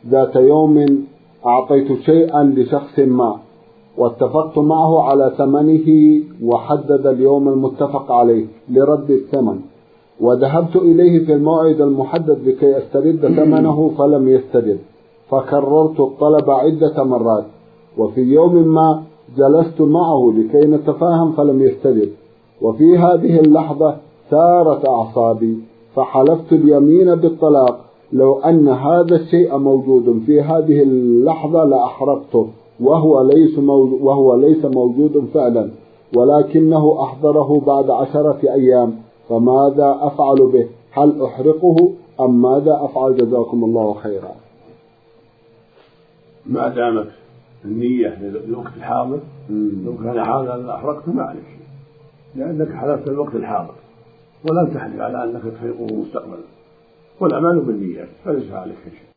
ذات يوم أعطيت شيئا لشخص ما واتفقت معه على ثمنه وحدد اليوم المتفق عليه لرد الثمن، وذهبت إليه في الموعد المحدد لكي أسترد ثمنه فلم يسترد، فكررت الطلب عدة مرات، وفي يوم ما جلست معه لكي نتفاهم فلم يسترد، وفي هذه اللحظة ثارت أعصابي فحلفت اليمين بالطلاق لو أن هذا الشيء موجود في هذه اللحظة لأحرقته، وهو ليس موجود فعلا، ولكنه أحضره بعد 10 أيام، فماذا أفعل به؟ هل أحرقه أم ماذا أفعل؟ جزاكم الله خيرا. ما دامت النية للوقت الحاضر، لو كان حاضرا أحرقته ما عليك شيء، لأنك حلفت الوقت الحاضر ولم تحلف على أنك تحرقه مستقبلا، والأعمال بالنيات فليس عليك شيء.